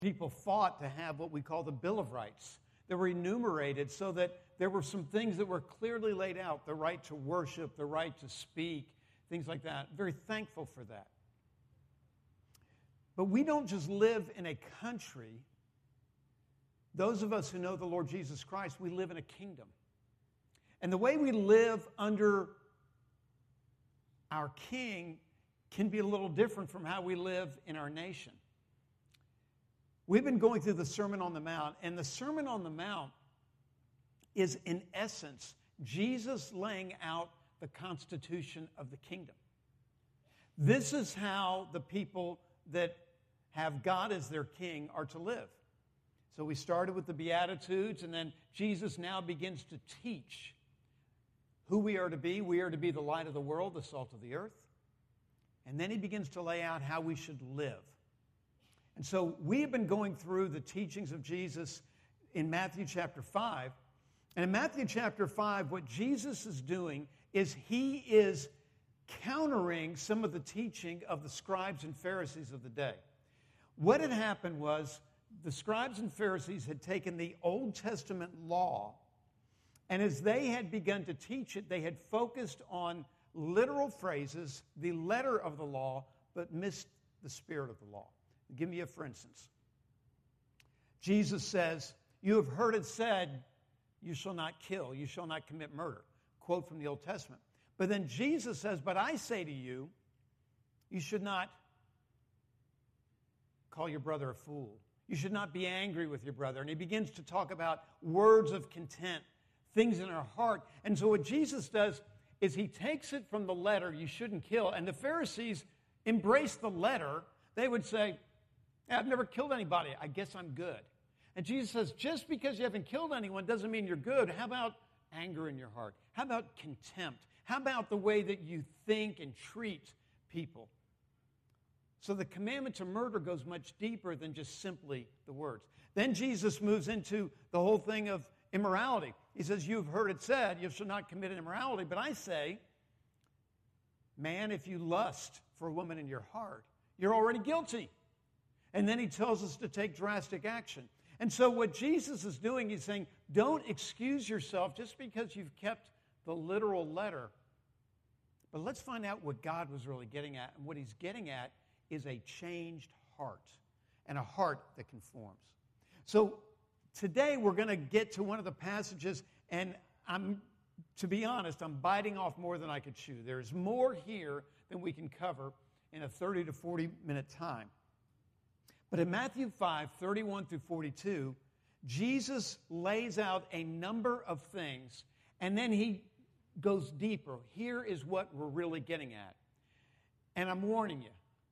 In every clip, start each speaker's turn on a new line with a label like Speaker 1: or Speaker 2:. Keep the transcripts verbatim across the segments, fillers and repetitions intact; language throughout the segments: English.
Speaker 1: people fought to have what we call the Bill of Rights. They were enumerated so that there were some things that were clearly laid out, the right to worship, the right to speak, things like that. Very thankful for that. But we don't just live in a country. Those of us who know the Lord Jesus Christ, we live in a kingdom. And the way we live under our King can be a little different from how we live in our nation. We've been going through the Sermon on the Mount, and the Sermon on the Mount is, in essence, Jesus laying out the constitution of the kingdom. This is how the people that have God as their king are to live. So we started with the Beatitudes, and then Jesus now begins to teach who we are to be. We are to be the light of the world, the salt of the earth. And then he begins to lay out how we should live. And so we have been going through the teachings of Jesus in Matthew chapter five. And in Matthew chapter five, what Jesus is doing is he is countering some of the teaching of the scribes and Pharisees of the day. What had happened was the scribes and Pharisees had taken the Old Testament law, and as they had begun to teach it, they had focused on literal phrases, the letter of the law, but missed the spirit of the law. Give me a for instance. Jesus says, "You have heard it said, you shall not kill, you shall not commit murder." Quote from the Old Testament. But then Jesus says, "But I say to you, you should not call your brother a fool. You should not be angry with your brother." And he begins to talk about words of content, things in our heart. And so what Jesus does is he takes it from the letter, "you shouldn't kill," and the Pharisees embrace the letter. They would say, "I've never killed anybody. I guess I'm good." And Jesus says, just because you haven't killed anyone doesn't mean you're good. How about anger in your heart? How about contempt? How about the way that you think and treat people? So the commandment to murder goes much deeper than just simply the words. Then Jesus moves into the whole thing of immorality. He says, "You've heard it said, you shall not commit immorality. But I say, man, if you lust for a woman in your heart, you're already guilty." And then he tells us to take drastic action. And so what Jesus is doing, he's saying, don't excuse yourself just because you've kept the literal letter. But let's find out what God was really getting at. And what he's getting at is a changed heart, and a heart that conforms. So today we're going to get to one of the passages, and I'm, to be honest, I'm biting off more than I could chew. There's more here than we can cover in a thirty to forty minute time. But in Matthew five, thirty-one through forty-two, Jesus lays out a number of things, and then he goes deeper. Here is what we're really getting at. And I'm warning you,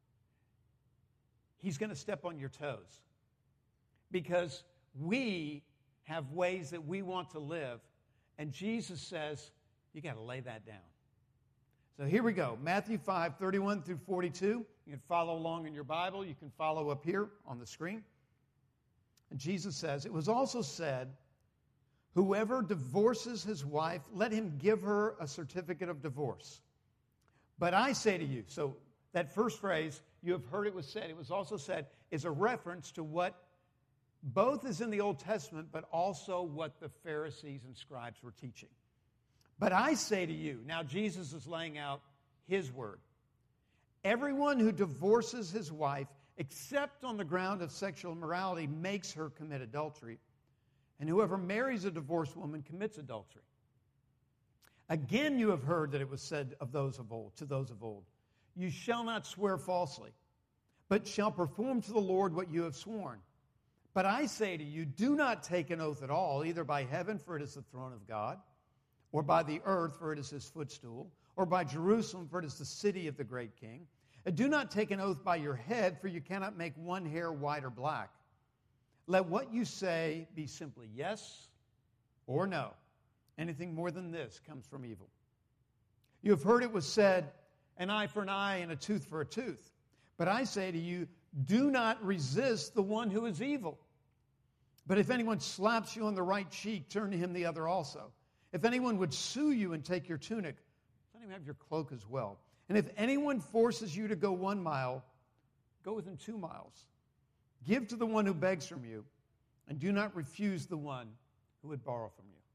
Speaker 1: he's going to step on your toes. Because we have ways that we want to live, and Jesus says, you got to lay that down. So here we go. Matthew five, thirty-one through forty-two. You can follow along in your Bible. You can follow up here on the screen. And Jesus says, "It was also said, whoever divorces his wife, let him give her a certificate of divorce. But I say to you," so that first phrase, "you have heard it was said, it was also said," is a reference to what both is in the Old Testament, but also what the Pharisees and scribes were teaching. "But I say to you," now Jesus is laying out his word, "everyone who divorces his wife, except on the ground of sexual immorality, makes her commit adultery. And whoever marries a divorced woman commits adultery. Again, you have heard that it was said of those of old, to those of old, you shall not swear falsely, but shall perform to the Lord what you have sworn. But I say to you, do not take an oath at all, either by heaven, for it is the throne of God, or by the earth, for it is his footstool, or by Jerusalem, for it is the city of the great king. And do not take an oath by your head, for you cannot make one hair white or black. Let what you say be simply yes or no. Anything more than this comes from evil. You have heard it was said, an eye for an eye and a tooth for a tooth. But I say to you, do not resist the one who is evil. But if anyone slaps you on the right cheek, turn to him the other also. If anyone would sue you and take your tunic, let him have your cloak as well. And if anyone forces you to go one mile, go with him two miles. Give to the one who begs from you, and do not refuse the one who would borrow from you.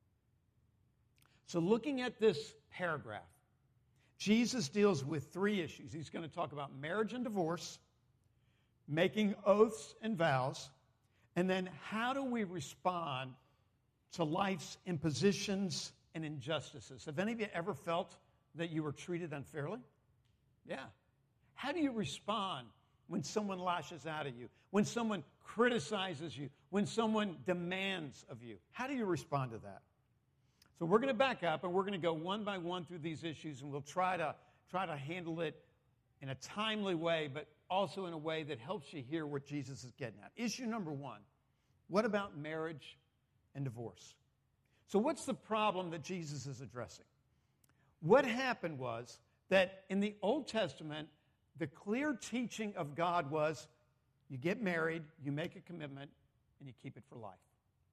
Speaker 1: So looking at this paragraph, Jesus deals with three issues. He's going to talk about marriage and divorce, making oaths and vows, and then how do we respond to life's impositions and injustices. Have any of you ever felt that you were treated unfairly? Yeah. How do you respond when someone lashes out at you, when someone criticizes you, when someone demands of you? How do you respond to that? So we're going to back up, and we're going to go one by one through these issues, and we'll try to try to handle it in a timely way, but also in a way that helps you hear what Jesus is getting at. Issue number one, what about marriage and divorce? So what's the problem that Jesus is addressing? What happened was that in the Old Testament, the clear teaching of God was you get married, you make a commitment, and you keep it for life.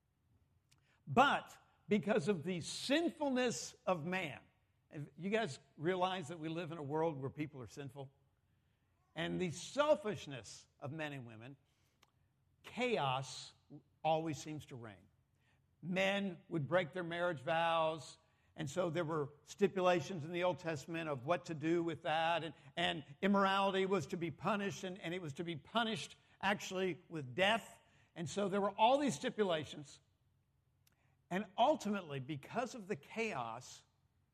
Speaker 1: But because of the sinfulness of man, and you guys realize that we live in a world where people are sinful? And the selfishness of men and women, chaos always seems to reign. Men would break their marriage vows, and so there were stipulations in the Old Testament of what to do with that, and, and immorality was to be punished, and, and it was to be punished actually with death. And so there were all these stipulations. And ultimately, because of the chaos,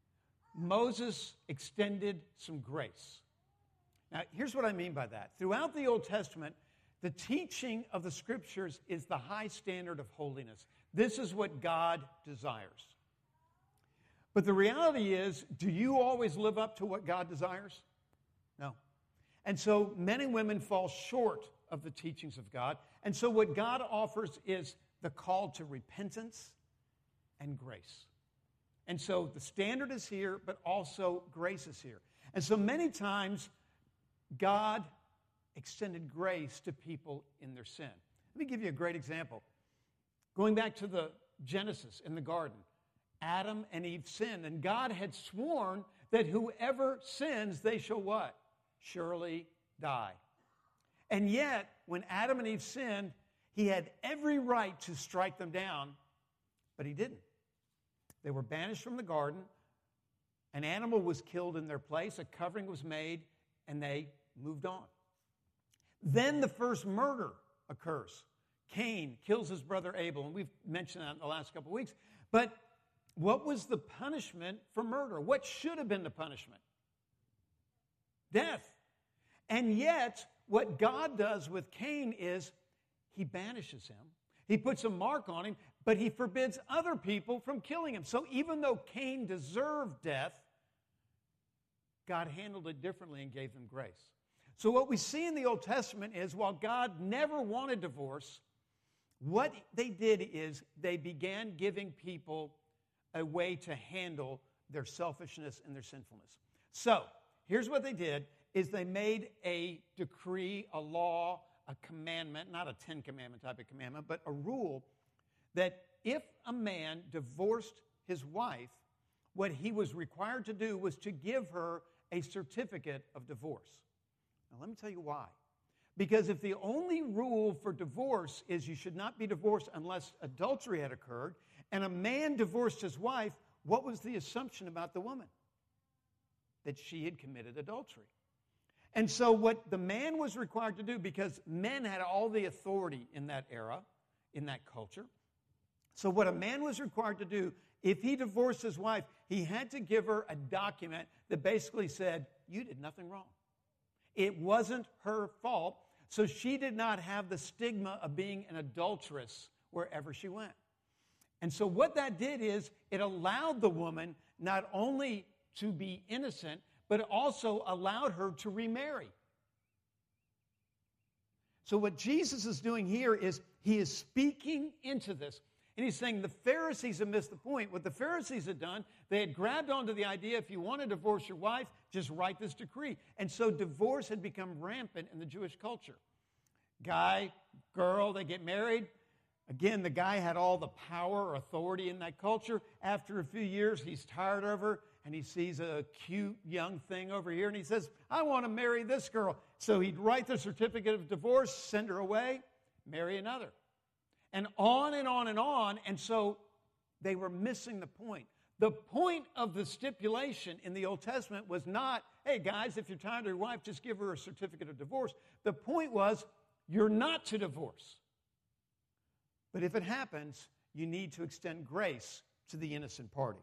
Speaker 1: Moses extended some grace. Now, here's what I mean by that. Throughout the Old Testament, the teaching of the Scriptures is the high standard of holiness. This is what God desires. But the reality is, do you always live up to what God desires? No. And so men and women fall short of the teachings of God. And so what God offers is the call to repentance and grace. And so the standard is here, but also grace is here. And so many times, God extended grace to people in their sin. Let me give you a great example. Going back to the Genesis in the garden, Adam and Eve sinned, and God had sworn that whoever sins, they shall what? Surely die. And yet, when Adam and Eve sinned, he had every right to strike them down, but he didn't. They were banished from the garden. An animal was killed in their place. A covering was made, and they moved on. Then the first murder occurs. Cain kills his brother Abel, and we've mentioned that in the last couple of weeks. But what was the punishment for murder? What should have been the punishment? Death. And yet, what God does with Cain is he banishes him. He puts a mark on him, but he forbids other people from killing him. So even though Cain deserved death, God handled it differently and gave them grace. So what we see in the Old Testament is while God never wanted divorce, what they did is they began giving people a way to handle their selfishness and their sinfulness. So here's what they did, is they made a decree, a law, a commandment, not a Ten Commandment type of commandment, but a rule that if a man divorced his wife, what he was required to do was to give her a certificate of divorce. Now, let me tell you why. Because if the only rule for divorce is you should not be divorced unless adultery had occurred, and a man divorced his wife, what was the assumption about the woman? That she had committed adultery. And so what the man was required to do, because men had all the authority in that era, in that culture, so what a man was required to do, if he divorced his wife, he had to give her a document that basically said, you did nothing wrong. It wasn't her fault, so she did not have the stigma of being an adulteress wherever she went. And so what that did is it allowed the woman not only to be innocent, but it also allowed her to remarry. So what Jesus is doing here is he is speaking into this. And he's saying the Pharisees have missed the point. What the Pharisees had done, they had grabbed onto the idea, if you want to divorce your wife, just write this decree. And so divorce had become rampant in the Jewish culture. Guy, girl, they get married. Again, the guy had all the power or authority in that culture. After a few years, he's tired of her, and he sees a cute young thing over here, and he says, I want to marry this girl. So he'd write the certificate of divorce, send her away. marry another. And on and on and on. And so they were missing the point. The point of the stipulation in the Old Testament was not, hey, guys, if you're tired of your wife, just give her a certificate of divorce. The point was, you're not to divorce. But if it happens, you need to extend grace to the innocent party.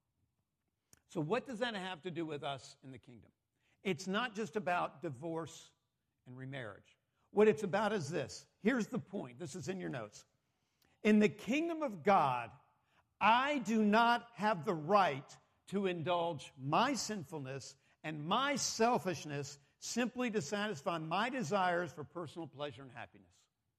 Speaker 1: So what does that have to do with us in the kingdom? It's not just about divorce and remarriage. What it's about is this. Here's the point. This is in your notes. In the kingdom of God, I do not have the right to indulge my sinfulness and my selfishness simply to satisfy my desires for personal pleasure and happiness.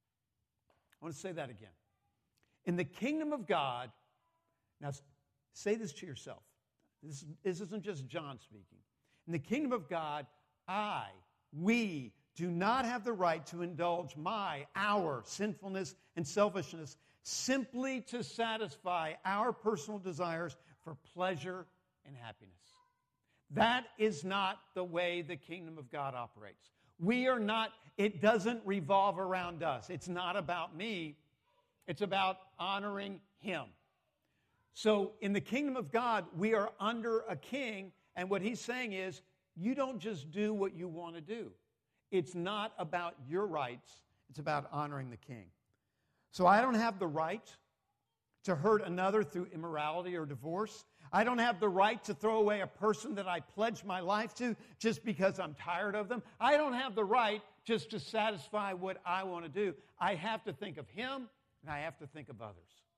Speaker 1: I want to say that again. In the kingdom of God, now say this to yourself. This, this isn't just John speaking. In the kingdom of God, I, we, do not have the right to indulge my, our sinfulness and selfishness simply to satisfy our personal desires for pleasure and happiness. That is not the way the kingdom of God operates. We are not, it doesn't revolve around us. It's not about me. It's about honoring Him. So in the kingdom of God, we are under a king, and what He's saying is, you don't just do what you want to do. It's not about your rights. It's about honoring the king. So I don't have the right to hurt another through immorality or divorce. I don't have the right to throw away a person that I pledged my life to just because I'm tired of them. I don't have the right just to satisfy what I want to do. I have to think of Him, and I have to think of others.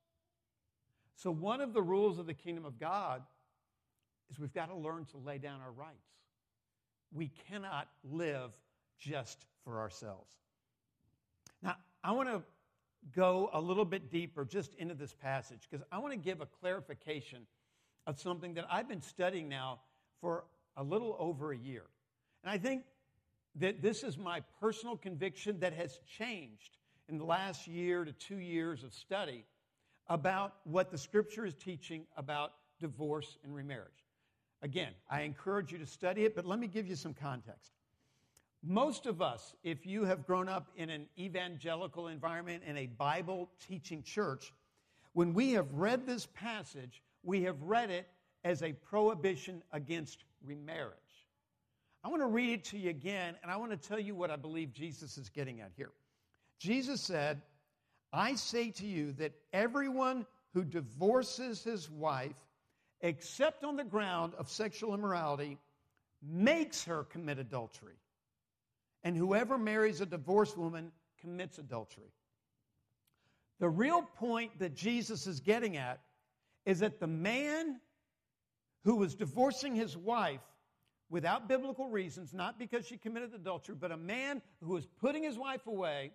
Speaker 1: So one of the rules of the kingdom of God is we've got to learn to lay down our rights. We cannot live just for ourselves. Now, I want to go a little bit deeper just into this passage because I want to give a clarification of something that I've been studying now for a little over a year. And I think that this is my personal conviction that has changed in the last year to two years of study about what the Scripture is teaching about divorce and remarriage. Again, I encourage you to study it, but let me give you some context. Most of us, if you have grown up in an evangelical environment, in a Bible-teaching church, when we have read this passage, we have read it as a prohibition against remarriage. I want to read it to you again, and I want to tell you what I believe Jesus is getting at here. Jesus said, I say to you that everyone who divorces his wife, except on the ground of sexual immorality, makes her commit adultery. And whoever marries a divorced woman commits adultery. The real point that Jesus is getting at is that the man who was divorcing his wife without biblical reasons, not because she committed adultery, but a man who was putting his wife away,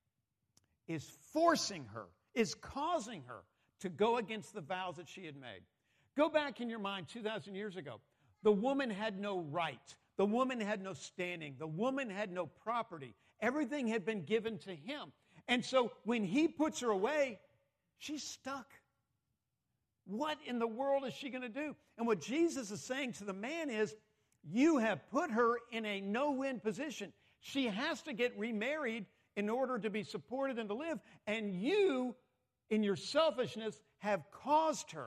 Speaker 1: is forcing her, is causing her to go against the vows that she had made. Go back in your mind two thousand years ago. The woman had no right. The woman had no standing. The woman had no property. Everything had been given to him. And so when he puts her away, she's stuck. What in the world is she going to do? And what Jesus is saying to the man is, you have put her in a no-win position. She has to get remarried in order to be supported and to live. And you, in your selfishness, have caused her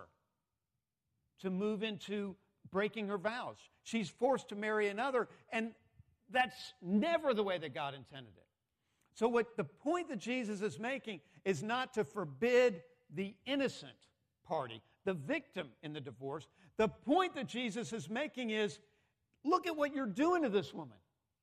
Speaker 1: to move into breaking her vows. She's forced to marry another, and that's never the way that God intended it. So what the point that Jesus is making is not to forbid the innocent party, the victim in the divorce. The point that Jesus is making is, look at what you're doing to this woman.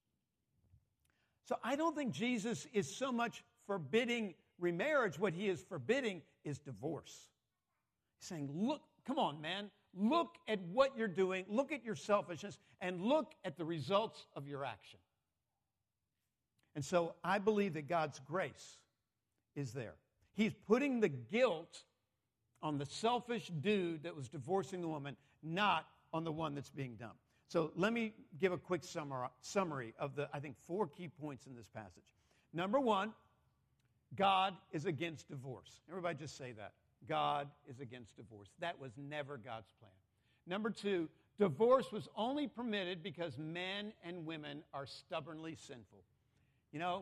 Speaker 1: So I don't think Jesus is so much forbidding remarriage. What he is forbidding is divorce. He's saying, look, come on, man. Look at what you're doing. Look at your selfishness and look at the results of your action. And so I believe that God's grace is there. He's putting the guilt on the selfish dude that was divorcing the woman, not on the one that's being dumped. So let me give a quick summary of the, I think, four key points in this passage. Number one, God is against divorce. Everybody just say that. God is against divorce. That was never God's plan. Number two, divorce was only permitted because men and women are stubbornly sinful. You know,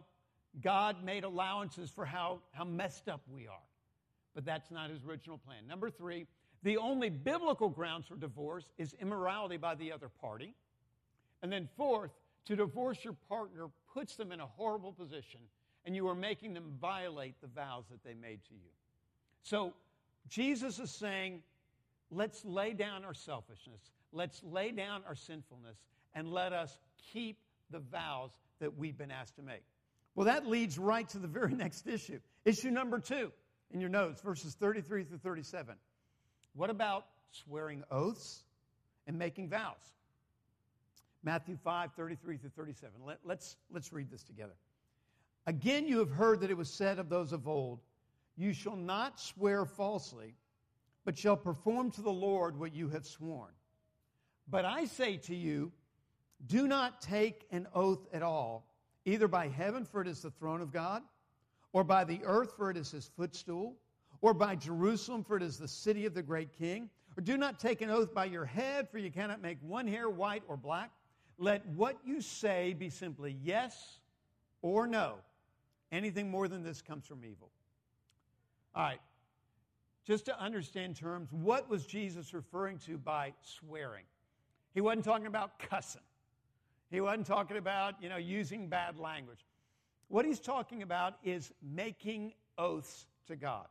Speaker 1: God made allowances for how, how messed up we are. But that's not his original plan. Number three, the only biblical grounds for divorce is immorality by the other party. And then fourth, to divorce your partner puts them in a horrible position, and you are making them violate the vows that they made to you. So Jesus is saying, let's lay down our selfishness, let's lay down our sinfulness, and let us keep the vows that we've been asked to make. Well, that leads right to the very next issue. Issue number two in your notes, verses thirty-three through thirty-seven. What about swearing oaths and making vows? Matthew five, thirty-three through thirty-seven. Let, let's, let's read this together. Again, you have heard that it was said of those of old, you shall not swear falsely, but shall perform to the Lord what you have sworn. But I say to you, do not take an oath at all, either by heaven, for it is the throne of God, or by the earth, for it is his footstool, or by Jerusalem, for it is the city of the great king. Or do not take an oath by your head, for you cannot make one hair white or black. Let what you say be simply yes or no. Anything more than this comes from evil. All right. Just to understand terms, what was Jesus referring to by swearing? He wasn't talking about cussing. He wasn't talking about, you know, using bad language. What he's talking about is making oaths to God.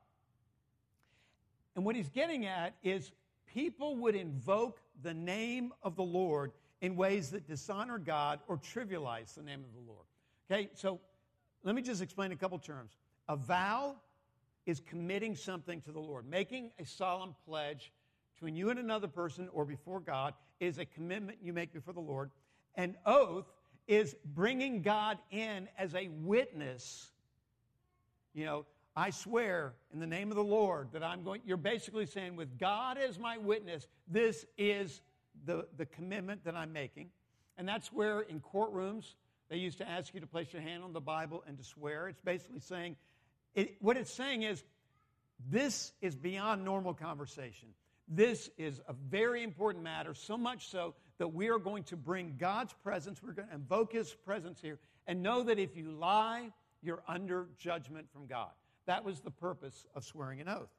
Speaker 1: And what he's getting at is people would invoke the name of the Lord in ways that dishonor God or trivialize the name of the Lord. Okay, so let me just explain a couple terms. A vow is committing something to the Lord. Making a solemn pledge between you and another person or before God is a commitment you make before the Lord. An oath is bringing God in as a witness. You know, I swear in the name of the Lord that I'm going, you're basically saying, with God as my witness, this is the, the commitment that I'm making. And that's where in courtrooms, they used to ask you to place your hand on the Bible and to swear. It's basically saying, it, what it's saying is, this is beyond normal conversation. This is a very important matter, so much so that we are going to bring God's presence, we're going to invoke his presence here, and know that if you lie, you're under judgment from God. That was the purpose of swearing an oath.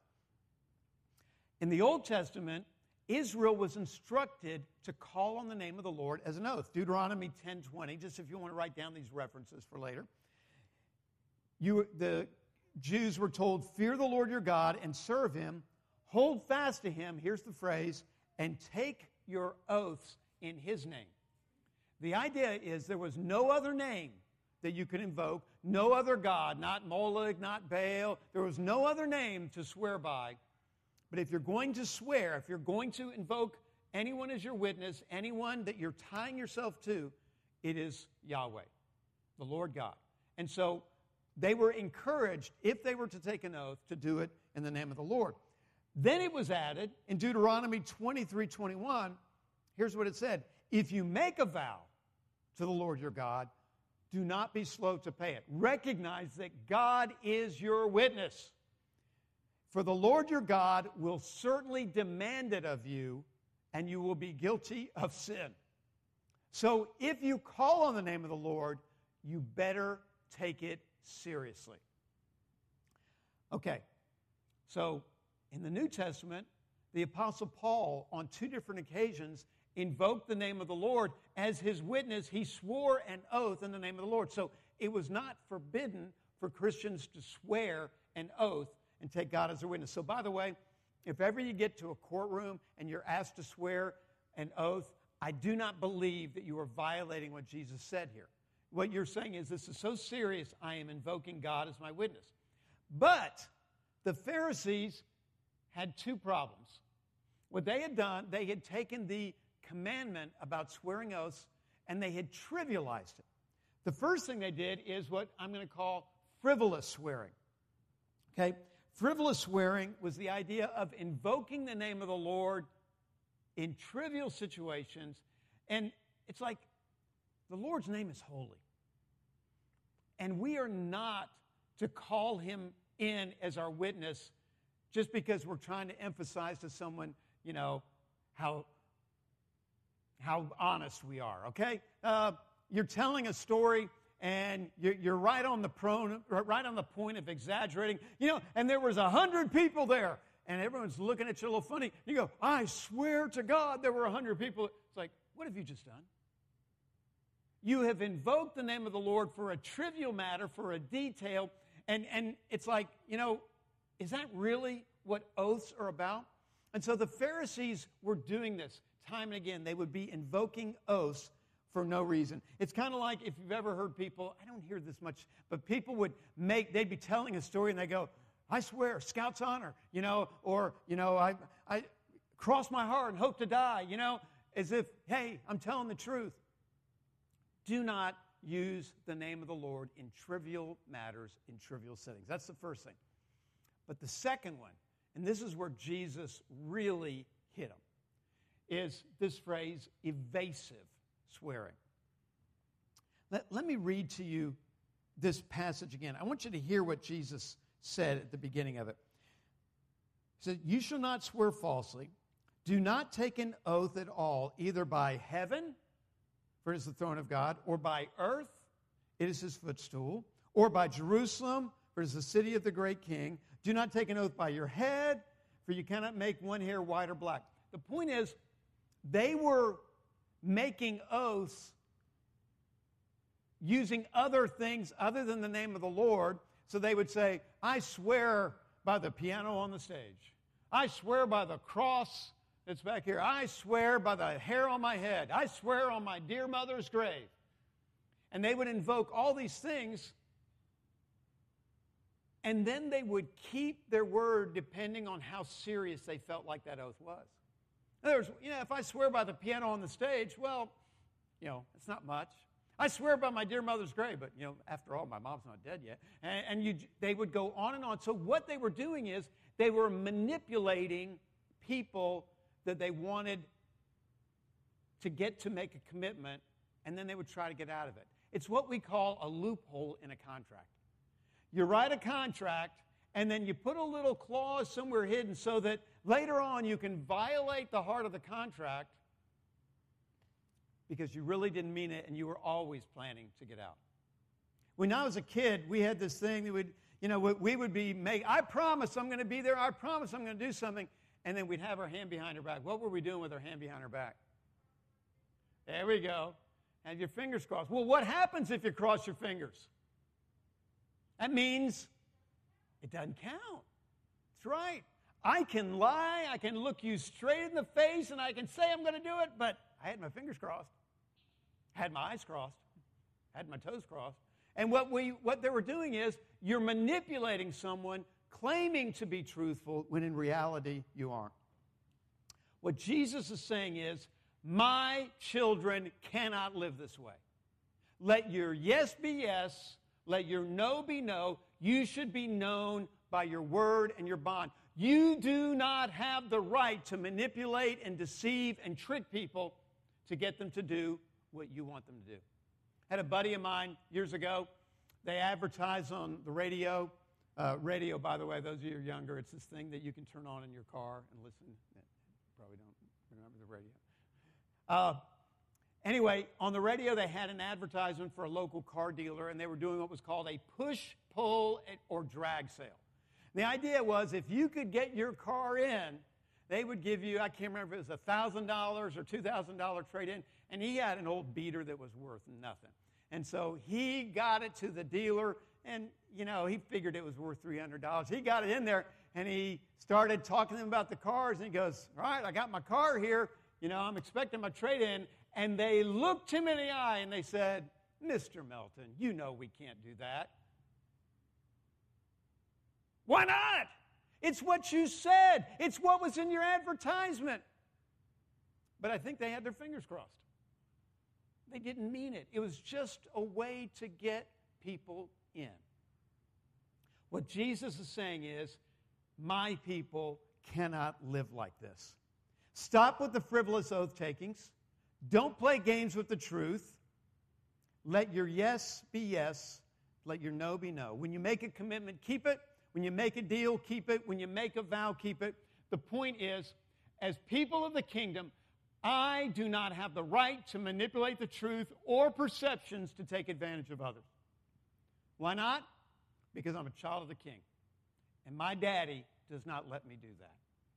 Speaker 1: In the Old Testament, Israel was instructed to call on the name of the Lord as an oath. Deuteronomy ten twenty, just if you want to write down these references for later. You, the Jews were told, fear the Lord your God and serve him, hold fast to him, here's the phrase, and take your oaths in his name. The idea is there was no other name that you could invoke, no other God, not Moloch, not Baal. There was no other name to swear by. But if you're going to swear, if you're going to invoke anyone as your witness, anyone that you're tying yourself to, it is Yahweh, the Lord God. And so they were encouraged, if they were to take an oath, to do it in the name of the Lord. Then it was added in Deuteronomy twenty-three twenty-one, here's what it said. If you make a vow to the Lord your God, do not be slow to pay it. Recognize that God is your witness. For the Lord your God will certainly demand it of you, and you will be guilty of sin. So if you call on the name of the Lord, you better take it seriously. Okay, so in the New Testament, the Apostle Paul, on two different occasions, invoked the name of the Lord as his witness. He swore an oath in the name of the Lord. So it was not forbidden for Christians to swear an oath and take God as their witness. So by the way, if ever you get to a courtroom and you're asked to swear an oath, I do not believe that you are violating what Jesus said here. What you're saying is, this is so serious, I am invoking God as my witness. But the Pharisees had two problems. What they had done, they had taken the commandment about swearing oaths and they had trivialized it. The first thing they did is what I'm going to call frivolous swearing. Okay? Frivolous swearing was the idea of invoking the name of the Lord in trivial situations. And it's like, the Lord's name is holy. And we are not to call him in as our witness just because we're trying to emphasize to someone, you know, how, how honest we are, okay? Uh, you're telling a story and you're, you're right on the prone, right on the point of exaggerating. You know, and there was a hundred people there, and everyone's looking at you a little funny. You go, I swear to God there were a hundred people. It's like, what have you just done? You have invoked the name of the Lord for a trivial matter, for a detail, and, and it's like, you know, is that really what oaths are about? And so the Pharisees were doing this time and again. They would be invoking oaths for no reason. It's kind of like if you've ever heard people, I don't hear this much, but people would make, they'd be telling a story and they go, I swear, Scout's honor, you know, or, you know, I, I cross my heart and hope to die, you know, as if, hey, I'm telling the truth. Do not use the name of the Lord in trivial matters, in trivial settings. That's the first thing. But the second one, and this is where Jesus really hit him, is this phrase, evasive swearing. Let, let me read to you this passage again. I want you to hear what Jesus said at the beginning of it. He said, you shall not swear falsely. Do not take an oath at all, either by heaven, for it is the throne of God, or by earth, it is his footstool, or by Jerusalem, for it is the city of the great king. Do not take an oath by your head, for you cannot make one hair white or black. The point is, they were making oaths using other things other than the name of the Lord. So they would say, I swear by the piano on the stage. I swear by the cross that's back here. I swear by the hair on my head. I swear on my dear mother's grave. And they would invoke all these things, and then they would keep their word depending on how serious they felt like that oath was. In other words, you know, if I swear by the piano on the stage, well, you know, it's not much. I swear by my dear mother's grave, but, you know, after all, my mom's not dead yet. And, and you, they would go on and on. So what they were doing is they were manipulating people that they wanted to get to make a commitment, and then they would try to get out of it. It's what we call a loophole in a contract. You write a contract, and then you put a little clause somewhere hidden so that later on you can violate the heart of the contract because you really didn't mean it and you were always planning to get out. When I was a kid, we had this thing that would, you know, we would be make, I promise I'm going to be there. I promise I'm going to do something. And then we'd have our hand behind our back. What were we doing with our hand behind our back? There we go. Have your fingers crossed. Well, what happens if you cross your fingers? That means it doesn't count. That's right. I can lie. I can look you straight in the face, and I can say I'm going to do it, but I had my fingers crossed. I had my eyes crossed. I had my toes crossed. And what we what they were doing is you're manipulating someone claiming to be truthful when in reality you aren't. What Jesus is saying is, my children cannot live this way. Let your yes be yes. Let your no be no. You should be known by your word and your bond. You do not have the right to manipulate and deceive and trick people to get them to do what you want them to do. I had a buddy of mine years ago. They advertised on the radio. Uh, radio, by the way, those of you who are younger, it's this thing that you can turn on in your car and listen. Probably don't remember the radio. Uh, anyway, on the radio, they had an advertisement for a local car dealer, and they were doing what was called a push, pull, or drag sale. The idea was if you could get your car in, they would give you, I can't remember if it was one thousand dollars or two thousand dollars trade-in, and he had an old beater that was worth nothing. And so he got it to the dealer, and, you know, he figured it was worth three hundred dollars. He got it in there, and he started talking to them about the cars, and he goes, all right, I got my car here. You know, I'm expecting my trade-in. And they looked him in the eye, and they said, Mister Melton, you know we can't do that. Why not? It's what you said. It's what was in your advertisement. But I think they had their fingers crossed. They didn't mean it. It was just a way to get people in. What Jesus is saying is, my people cannot live like this. Stop with the frivolous oath-takings. Don't play games with the truth. Let your yes be yes. Let your no be no. When you make a commitment, keep it. When you make a deal, keep it. When you make a vow, keep it. The point is, as people of the kingdom, I do not have the right to manipulate the truth or perceptions to take advantage of others. Why not? Because I'm a child of the King. And my daddy does not let me do that.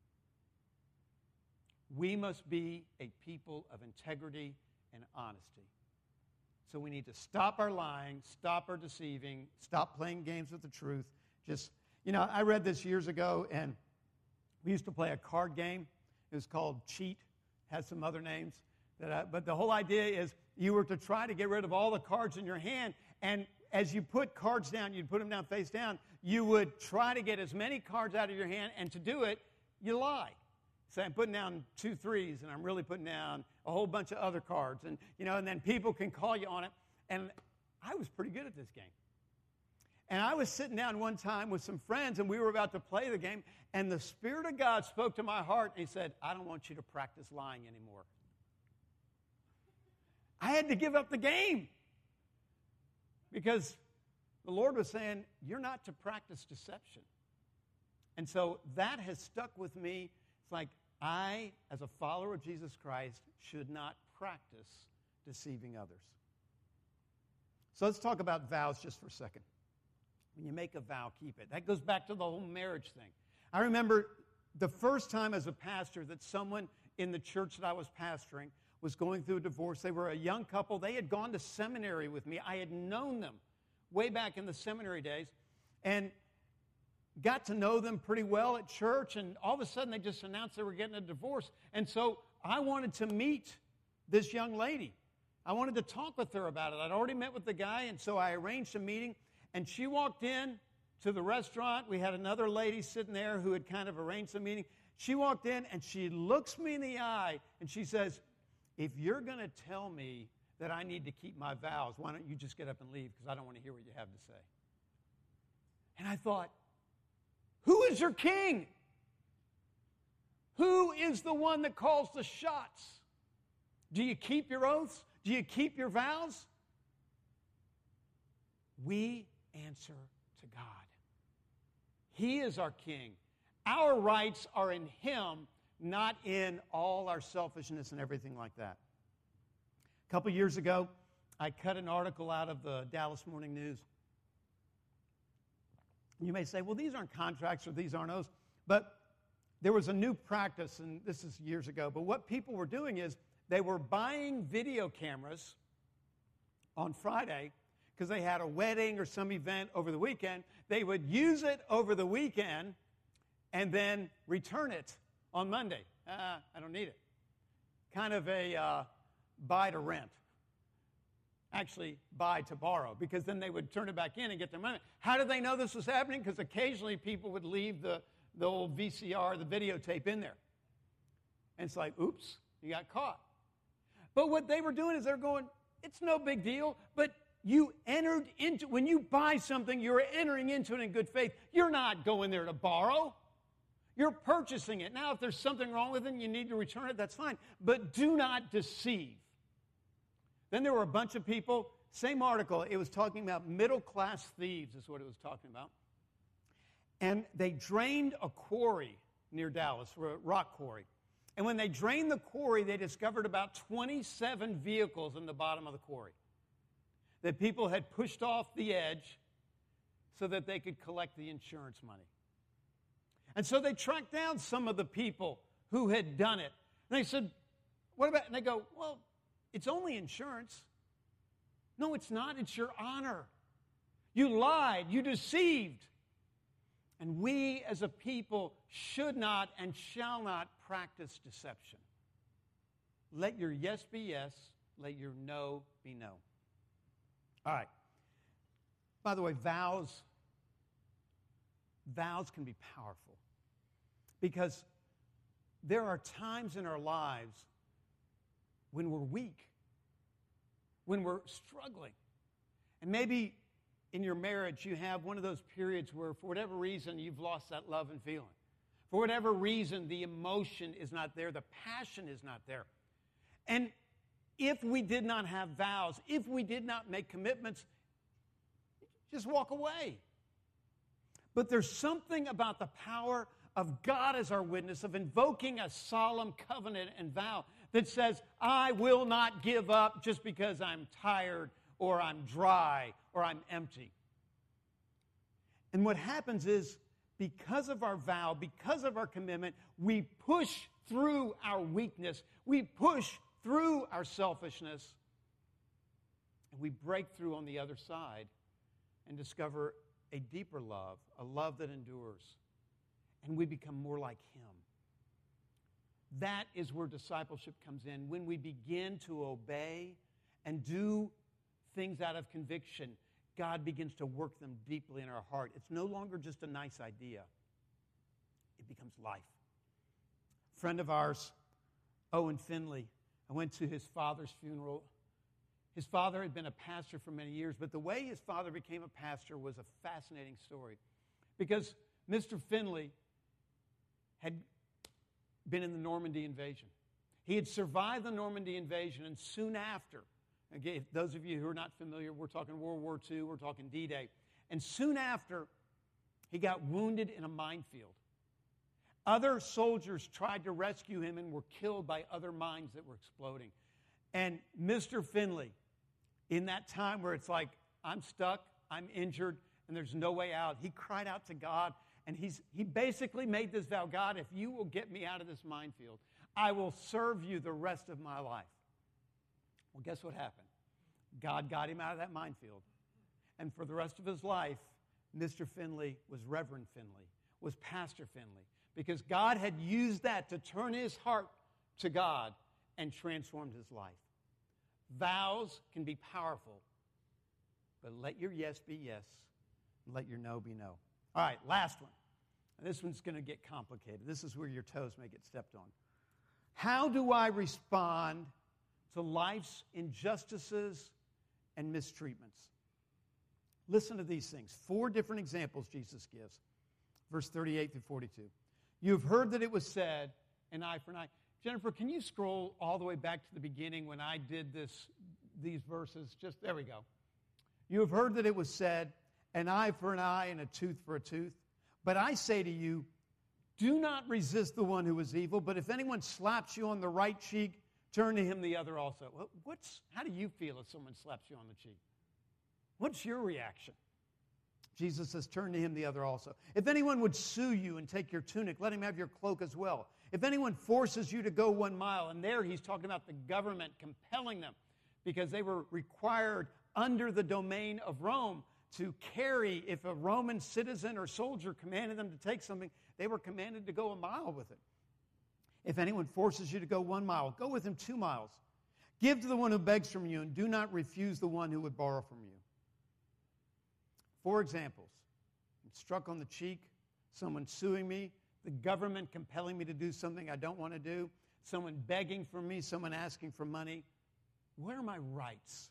Speaker 1: We must be a people of integrity and honesty. So we need to stop our lying, stop our deceiving, stop playing games with the truth. Just, you know, I read this years ago, and we used to play a card game. It was called Cheat. Has some other names. That I, but the whole idea is you were to try to get rid of all the cards in your hand, and as you put cards down, you'd put them down face down, you would try to get as many cards out of your hand, and to do it, you lie. So I'm putting down two threes, and I'm really putting down a whole bunch of other cards, and you know, and then people can call you on it. And I was pretty good at this game. And I was sitting down one time with some friends, and we were about to play the game, and the Spirit of God spoke to my heart, and He said, "I don't want you to practice lying anymore." I had to give up the game because the Lord was saying, "You're not to practice deception." And so that has stuck with me. It's like I, as a follower of Jesus Christ, should not practice deceiving others. So let's talk about vows just for a second. When you make a vow, keep it. That goes back to the whole marriage thing. I remember the first time as a pastor that someone in the church that I was pastoring was going through a divorce. They were a young couple. They had gone to seminary with me. I had known them way back in the seminary days and got to know them pretty well at church, and all of a sudden they just announced they were getting a divorce. And so I wanted to meet this young lady. I wanted to talk with her about it. I'd already met with the guy, and so I arranged a meeting, and she walked in to the restaurant. We had another lady sitting there who had kind of arranged the meeting. She walked in, and she looks me in the eye, and she says, "If you're going to tell me that I need to keep my vows, why don't you just get up and leave, because I don't want to hear what you have to say." And I thought, who is your king? Who is the one that calls the shots? Do you keep your oaths? Do you keep your vows? We answer to God. He is our king. Our rights are in Him, not in all our selfishness and everything like that. A couple years ago, I cut an article out of the Dallas Morning News. You may say, well, these aren't contracts or these aren't oaths. But there was a new practice, and this is years ago, but what people were doing is they were buying video cameras on Friday because they had a wedding or some event over the weekend. They would use it over the weekend and then return it on Monday. Ah, I don't need it. Kind of a uh, buy to rent. Actually, buy to borrow, because then they would turn it back in and get their money. How did they know this was happening? Because occasionally people would leave the, the old V C R, the videotape in there. And it's like, oops, you got caught. But what they were doing is they're going, it's no big deal, but you entered into, when you buy something, you're entering into it in good faith. You're not going there to borrow. You're purchasing it. Now, if there's something wrong with it and you need to return it, that's fine. But do not deceive. Then there were a bunch of people, same article, it was talking about middle-class thieves is what it was talking about. And they drained a quarry near Dallas, a rock quarry. And when they drained the quarry, they discovered about twenty-seven vehicles in the bottom of the quarry that people had pushed off the edge so that they could collect the insurance money. And so they tracked down some of the people who had done it. And they said, what about, and they go, well, it's only insurance. No, it's not. It's your honor. You lied. You deceived. And we as a people should not and shall not practice deception. Let your yes be yes. Let your no be no. All right. By the way, vows, vows can be powerful because there are times in our lives when we're weak, when we're struggling. And maybe in your marriage you have one of those periods where for whatever reason you've lost that love and feeling. For whatever reason the emotion is not there, the passion is not there. And if we did not have vows, if we did not make commitments, just walk away. But there's something about the power of God as our witness, of invoking a solemn covenant and vow that says, I will not give up just because I'm tired or I'm dry or I'm empty. And what happens is, because of our vow, because of our commitment, we push through our weakness. We push through our selfishness. And we break through on the other side and discover a deeper love, a love that endures. And we become more like Him. That is where discipleship comes in. When we begin to obey and do things out of conviction, God begins to work them deeply in our heart. It's no longer just a nice idea. It becomes life. A friend of ours, Owen Finley, I went to his father's funeral. His father had been a pastor for many years, but the way his father became a pastor was a fascinating story. Because Mister Finley had been in the Normandy invasion. He had survived the Normandy invasion, and soon after, again, those of you who are not familiar, we're talking World War Two, we're talking D-Day. And soon after, he got wounded in a minefield. Other soldiers tried to rescue him and were killed by other mines that were exploding. And Mister Finley, in that time where it's like, I'm stuck, I'm injured, and there's no way out, he cried out to God, and he's, he basically made this vow, God, if you will get me out of this minefield, I will serve you the rest of my life. Well, guess what happened? God got him out of that minefield. And for the rest of his life, Mister Finley was Reverend Finley, was Pastor Finley, because God had used that to turn his heart to God and transformed his life. Vows can be powerful, but let your yes be yes, and let your no be no. All right, last one. Now, this one's going to get complicated. This is where your toes may get stepped on. How do I respond to life's injustices and mistreatments? Listen to these things. Four different examples Jesus gives. Verse thirty-eight through forty-two. You've heard that it was said, an eye for an eye. Jennifer, can you scroll all the way back to the beginning when I did this, these verses? Just, there we go. You have heard that it was said, an eye for an eye and a tooth for a tooth. But I say to you, do not resist the one who is evil, but if anyone slaps you on the right cheek, turn to him the other also. Well, what's, how do you feel if someone slaps you on the cheek? What's your reaction? Jesus says, turn to him the other also. If anyone would sue you and take your tunic, let him have your cloak as well. If anyone forces you to go one mile, and there he's talking about the government compelling them because they were required under the domain of Rome to carry, if a Roman citizen or soldier commanded them to take something, they were commanded to go a mile with it. If anyone forces you to go one mile, go with him two miles. Give to the one who begs from you, and do not refuse the one who would borrow from you. Four examples. I'm struck on the cheek, someone suing me, the government compelling me to do something I don't want to do, someone begging from me, someone asking for money. Where are my rights?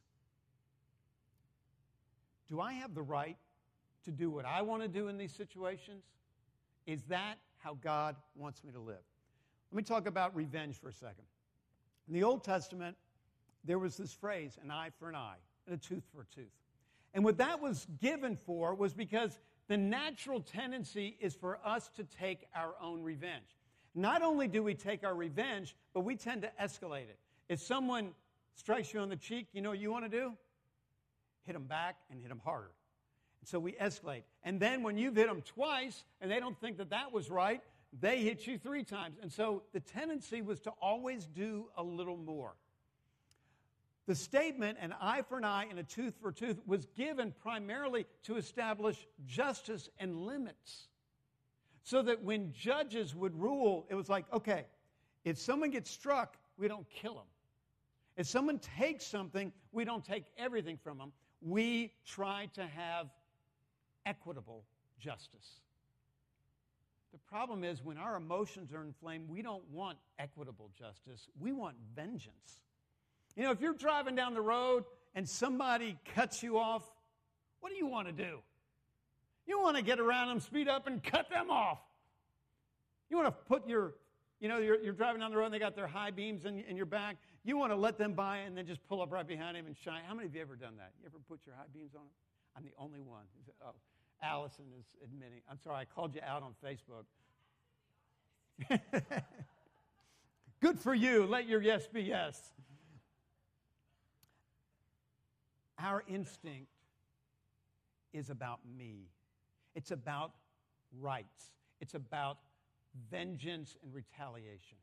Speaker 1: Do I have the right to do what I want to do in these situations? Is that how God wants me to live? Let me talk about revenge for a second. In the Old Testament, there was this phrase, an eye for an eye and a tooth for a tooth. And what that was given for was because the natural tendency is for us to take our own revenge. Not only do we take our revenge, but we tend to escalate it. If someone strikes you on the cheek, you know what you want to do? Hit them back and hit them harder. And so we escalate. And then when you've hit them twice and they don't think that that was right, they hit you three times. And so the tendency was to always do a little more. The statement, an eye for an eye and a tooth for a tooth, was given primarily to establish justice and limits. So that when judges would rule, it was like, okay, if someone gets struck, we don't kill them. If someone takes something, we don't take everything from them. We try to have equitable justice. The problem is when our emotions are inflamed, we don't want equitable justice. We want vengeance. You know, if you're driving down the road and somebody cuts you off, what do you want to do? You want to get around them, speed up, and cut them off. You want to put your, you know, you're, you're driving down the road and they got their high beams in, in your back. You want to let them by and then just pull up right behind him and shine. How many of you ever done that? You ever put your high beams on them? I'm the only one. Oh, Allison is admitting. I'm sorry, I called you out on Facebook. Good for you. Let your yes be yes. Our instinct is about me. It's about rights. It's about vengeance and retaliation.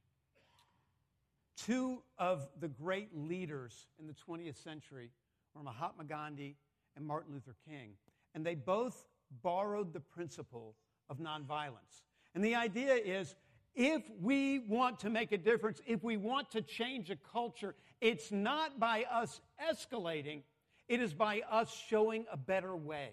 Speaker 1: Two of the great leaders in the twentieth century were Mahatma Gandhi and Martin Luther King, and they both borrowed the principle of nonviolence. And the idea is, if we want to make a difference, if we want to change a culture, it's not by us escalating, it is by us showing a better way.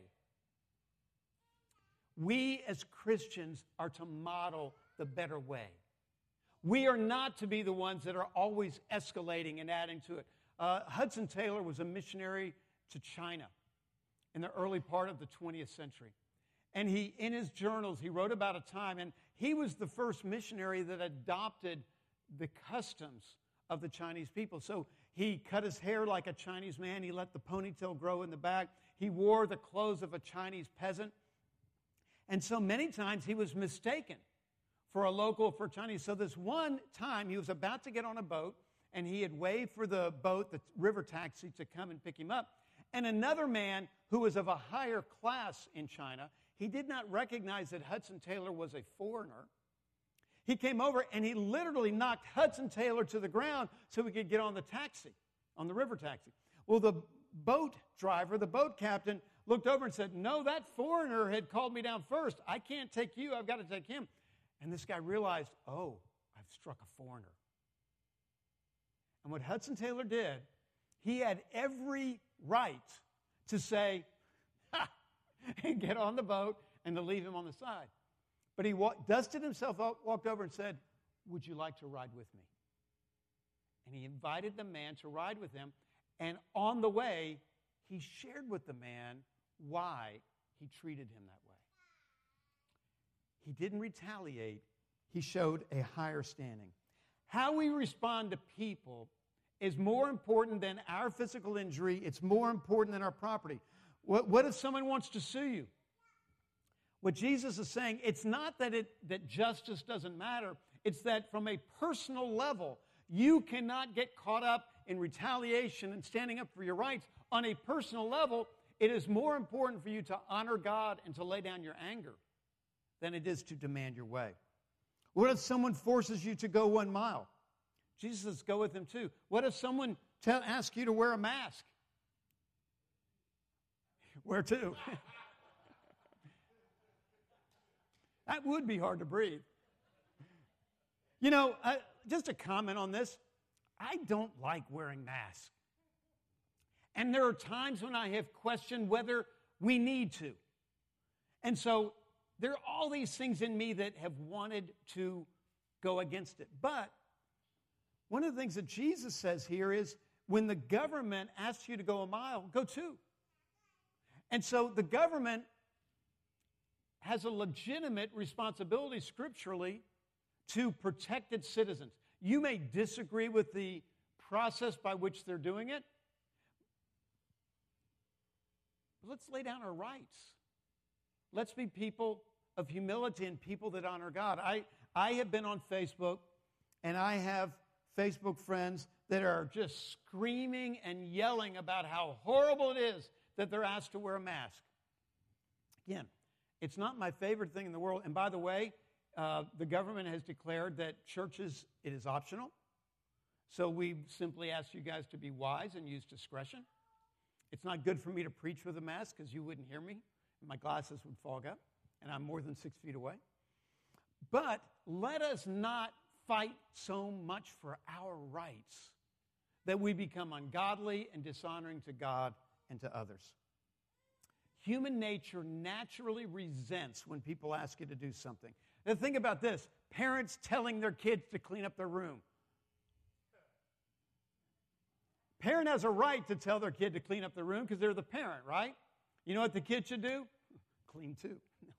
Speaker 1: We as Christians are to model the better way. We are not to be the ones that are always escalating and adding to it. Uh, Hudson Taylor was a missionary to China in the early part of the twentieth century. And he, in his journals, he wrote about a time, and he was the first missionary that adopted the customs of the Chinese people. So he cut his hair like a Chinese man. He let the ponytail grow in the back. He wore the clothes of a Chinese peasant. And so many times he was mistaken for a local, for Chinese. So this one time he was about to get on a boat, and he had waved for the boat, the river taxi, to come and pick him up. And another man who was of a higher class in China, he did not recognize that Hudson Taylor was a foreigner. He came over and he literally knocked Hudson Taylor to the ground so he could get on the taxi, on the river taxi. Well, the boat driver, the boat captain, looked over and said, no, that foreigner had called me down first. I can't take you, I've got to take him. And this guy realized, oh, I've struck a foreigner. And what Hudson Taylor did, he had every right to say, ha, and get on the boat and to leave him on the side. But he wa- dusted himself up, walked over and said, would you like to ride with me? And he invited the man to ride with him. And on the way, he shared with the man why he treated him that way. He didn't retaliate. He showed a higher standing. How we respond to people is more important than our physical injury. It's more important than our property. What, what if someone wants to sue you? What Jesus is saying, it's not that, it, that justice doesn't matter. It's that from a personal level, you cannot get caught up in retaliation and standing up for your rights. On a personal level, it is more important for you to honor God and to lay down your anger than it is to demand your way. What if someone forces you to go one mile? Jesus says, go with them too. What if someone tell, asks you to wear a mask? Wear two. That would be hard to breathe. You know, uh, just a comment on this. I don't like wearing masks. And there are times when I have questioned whether we need to. And so there are all these things in me that have wanted to go against it. But one of the things that Jesus says here is when the government asks you to go a mile, go two. And so the government has a legitimate responsibility scripturally to protect its citizens. You may disagree with the process by which they're doing it, but let's lay down our rights. Let's be people of humility and people that honor God. I, I have been on Facebook, and I have Facebook friends that are just screaming and yelling about how horrible it is that they're asked to wear a mask. Again, it's not my favorite thing in the world. And by the way, uh, the government has declared that churches, it is optional. So we simply ask you guys to be wise and use discretion. It's not good for me to preach with a mask because you wouldn't hear me. My glasses would fog up, and I'm more than six feet away. But let us not fight so much for our rights that we become ungodly and dishonoring to God and to others. Human nature naturally resents when people ask you to do something. Now think about this. Parents telling their kids to clean up their room. Parent has a right to tell their kid to clean up their room because they're the parent, right? You know what the kid should do? Clean too.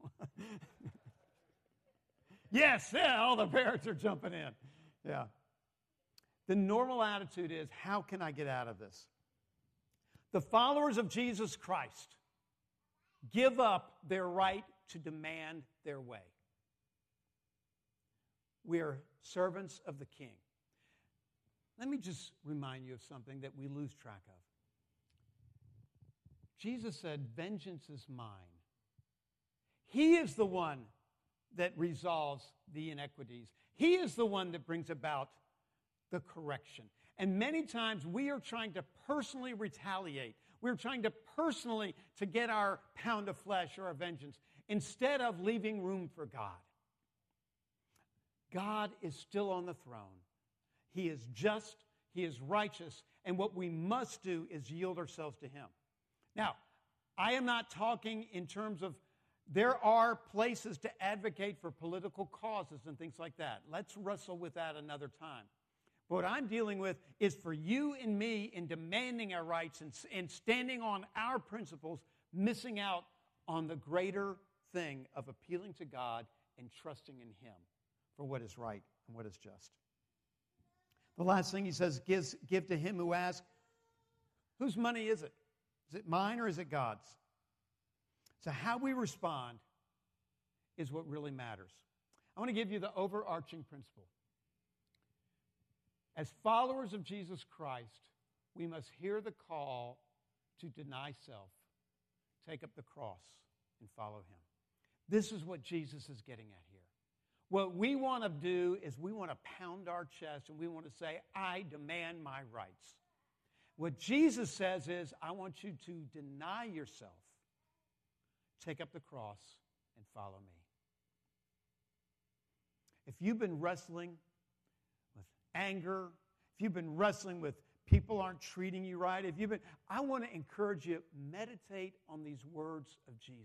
Speaker 1: Yes, yeah, all the parents are jumping in. Yeah. The normal attitude is, how can I get out of this? The followers of Jesus Christ give up their right to demand their way. We are servants of the King. Let me just remind you of something that we lose track of. Jesus said, vengeance is mine. He is the one that resolves the inequities. He is the one that brings about the correction. And many times we are trying to personally retaliate. We're trying to personally to get our pound of flesh or our vengeance instead of leaving room for God. God is still on the throne. He is just, He is righteous, and what we must do is yield ourselves to Him. Now, I am not talking in terms of there are places to advocate for political causes and things like that. Let's wrestle with that another time. But what I'm dealing with is for you and me in demanding our rights and, and standing on our principles, missing out on the greater thing of appealing to God and trusting in Him for what is right and what is just. The last thing he says, gives, give to him who asks. Whose money is it? Is it mine or is it God's? So how we respond is what really matters. I want to give you the overarching principle. As followers of Jesus Christ, we must hear the call to deny self, take up the cross, and follow Him. This is what Jesus is getting at here. What we want to do is we want to pound our chest and we want to say, I demand my rights. What Jesus says is, I want you to deny yourself, take up the cross, and follow me. If you've been wrestling with anger, if you've been wrestling with people aren't treating you right, if you've been, I want to encourage you, meditate on these words of Jesus.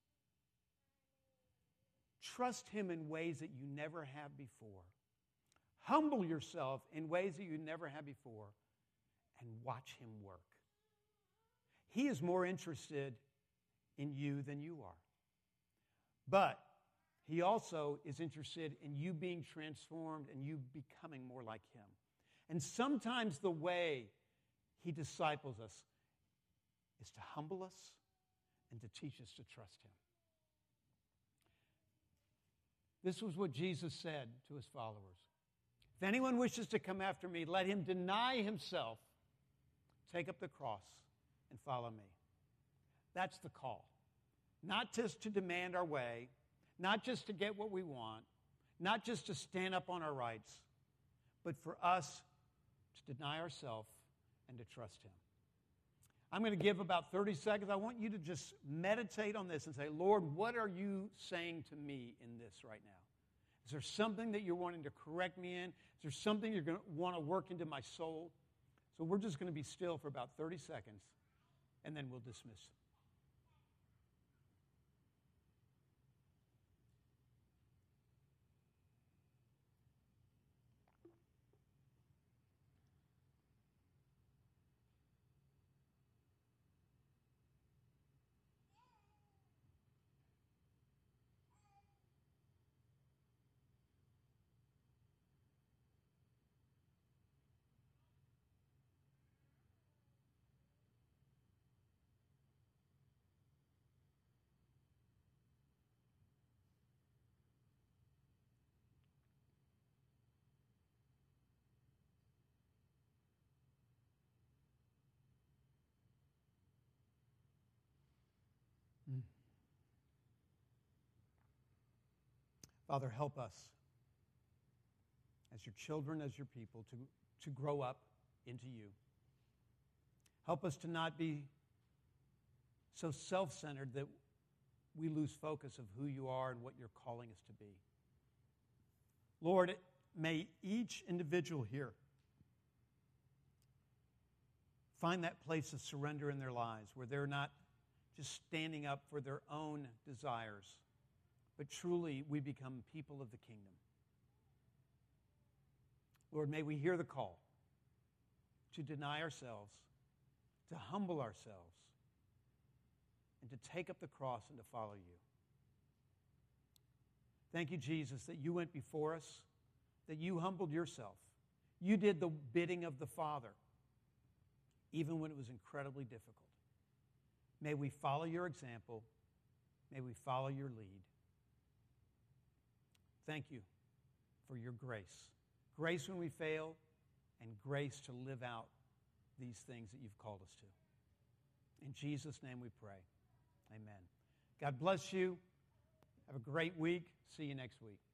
Speaker 1: Trust Him in ways that you never have before. Humble yourself in ways that you never have before, and watch Him work. He is more interested in you than you are. But He also is interested in you being transformed and you becoming more like Him. And sometimes the way He disciples us is to humble us and to teach us to trust Him. This was what Jesus said to His followers. If anyone wishes to come after me, let him deny himself, take up the cross, and follow me. That's the call. Not just to demand our way, not just to get what we want, not just to stand up on our rights, but for us to deny ourselves and to trust Him. I'm going to give about thirty seconds. I want you to just meditate on this and say, Lord, what are you saying to me in this right now? Is there something that you're wanting to correct me in? Is there something you're going to want to work into my soul? So we're just going to be still for about thirty seconds, and then we'll dismiss. Father, help us as your children, as your people, to, to grow up into you. Help us to not be so self-centered that we lose focus of who you are and what you're calling us to be. Lord, may each individual here find that place of surrender in their lives where they're not just standing up for their own desires, but truly we become people of the kingdom. Lord, may we hear the call to deny ourselves, to humble ourselves, and to take up the cross and to follow you. Thank you, Jesus, that you went before us, that you humbled yourself. You did the bidding of the Father, even when it was incredibly difficult. May we follow your example. May we follow your lead. Thank you for your grace. Grace when we fail, and grace to live out these things that you've called us to. In Jesus' name we pray. Amen. God bless you. Have a great week. See you next week.